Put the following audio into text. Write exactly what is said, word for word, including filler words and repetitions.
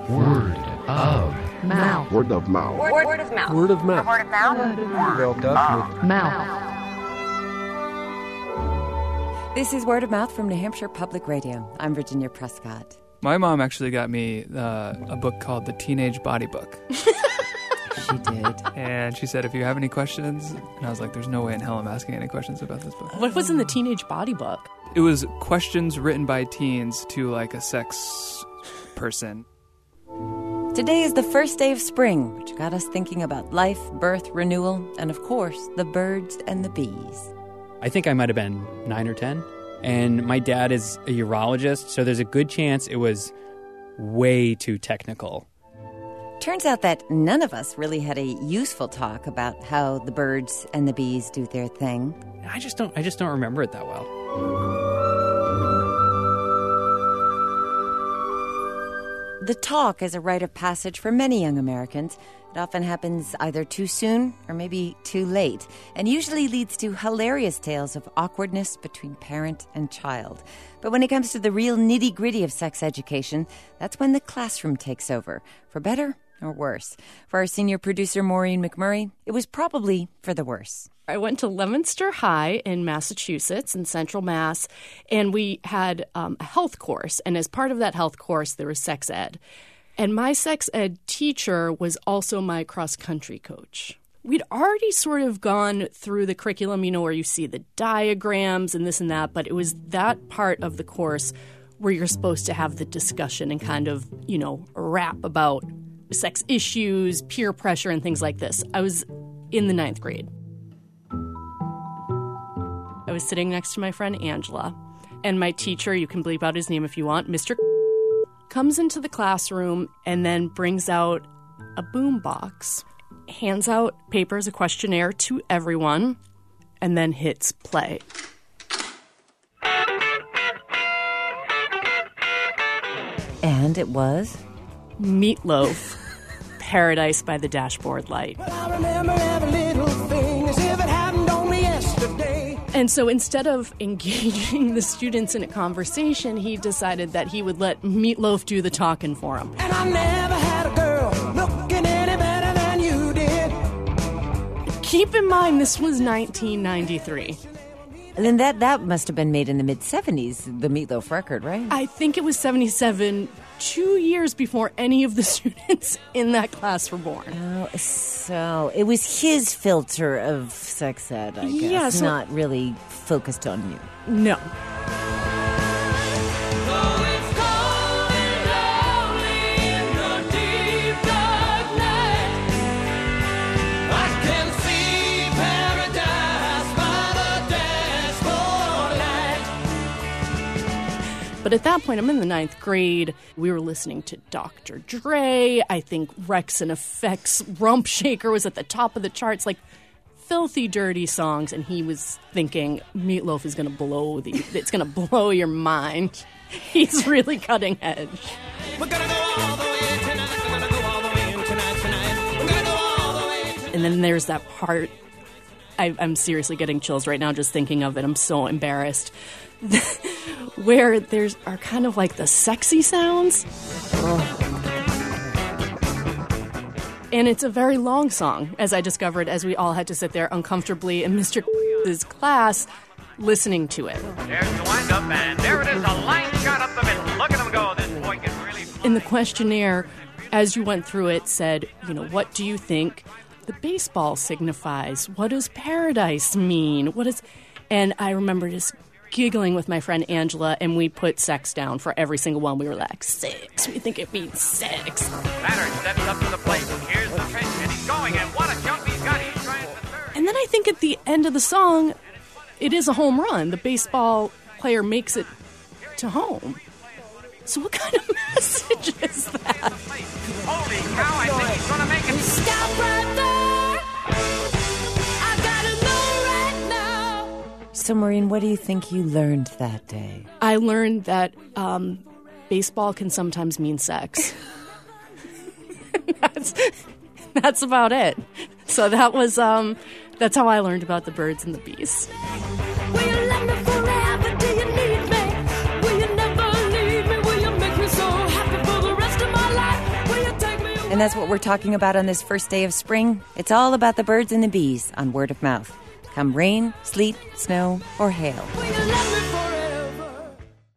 Word of mouth. Word of mouth. Word, word of mouth. Word of mouth. Word of mouth. Word of mouth. Mouth. This is Word of Mouth from New Hampshire Public Radio. I'm Virginia Prescott. My mom actually got me uh, a book called The Teenage Body Book. She did. And she said, if you have any questions, and I was like, there's no way in hell I'm asking any questions about this book. What was in the Teenage Body Book? It was questions written by teens to like a sex person. Today is the first day of spring, which got us thinking about life, birth, renewal, and of course, the birds and the bees. I think I might have been nine or ten. And my dad is a urologist, so there's a good chance it was way too technical. Turns out that none of us really had a useful talk about how the birds and the bees do their thing. I just don't I just don't remember it that well. The talk is a rite of passage for many young Americans. It often happens either too soon or maybe too late, and usually leads to hilarious tales of awkwardness between parent and child. But when it comes to the real nitty-gritty of sex education, that's when the classroom takes over, for better or worse. For our senior producer, Maureen McMurray, it was probably for the worse. I went to Leominster High in Massachusetts, in Central Mass, and we had um, a health course. And as part of that health course, there was sex ed. And my sex ed teacher was also my cross-country coach. We'd already sort of gone through the curriculum, you know, where you see the diagrams and this and that, but it was that part of the course where you're supposed to have the discussion and kind of, you know, rap about sex issues, peer pressure, and things like this. I was in the ninth grade. I was sitting next to my friend Angela, and my teacher, you can bleep out his name if you want, Mister comes into the classroom and then brings out a boom box, hands out papers, a questionnaire to everyone, and then hits play. And it was? Meatloaf, Paradise by the Dashboard Light. Well, I remember every little thing as if it happened only yesterday. And so instead of engaging the students in a conversation, he decided that he would let Meatloaf do the talking for him. And I never had a girl looking any better than you did. Keep in mind, this was nineteen ninety-three. And then that, that must have been made in the mid-seventies, the Meatloaf record, right? I think it was seventy-seven, two years before any of the students in that class were born. Oh, so it was his filter of sex ed, I guess, yeah, so, not really focused on you. No. But at that point, I'm in the ninth grade. We were listening to Doctor Dre. I think Rex and Effects Rump Shaker was at the top of the charts, like filthy, dirty songs. And he was thinking, Meatloaf is going to blow the, it's going to blow your mind. He's really cutting edge. We're gonna go all the way tonight. We're gonna go all the way tonight, tonight. We're gonna go all the way tonight. And then there's that part. I, I'm seriously getting chills right now just thinking of it. I'm so embarrassed. Where there's are kind of like the sexy sounds. And it's a very long song, as I discovered, as we all had to sit there uncomfortably in Mister His class listening to it. There's the wind-up, and there it is, a line shot up the middle. Look at him go. This boy can really... In the questionnaire, as you went through it, said, you know, what do you think the baseball signifies? What does paradise mean? What is... And I remember just giggling with my friend Angela, and we put sex down for every single one. We were like, sex. We think it means sex. Batter steps up to the plate. Here's the pitch, and he's going, and what a jump he's got. He's trying for third. And then I think at the end of the song, it is a home run. The baseball player makes it to home. So what kind of message is that? Holy cow, I think he's going to make it. Stop right there. I gotta know right now. So, Maureen, what do you think you learned that day? I learned that um, baseball can sometimes mean sex. that's, that's about it. So that was, um, that's how I learned about the birds and the bees. Will you love me forever? Do you need me? Will you never leave me? Will you make me so happy for the rest of my life? And that's what we're talking about on this first day of spring. It's all about the birds and the bees on Word of Mouth. Come rain, sleet, snow, or hail. Will you love me for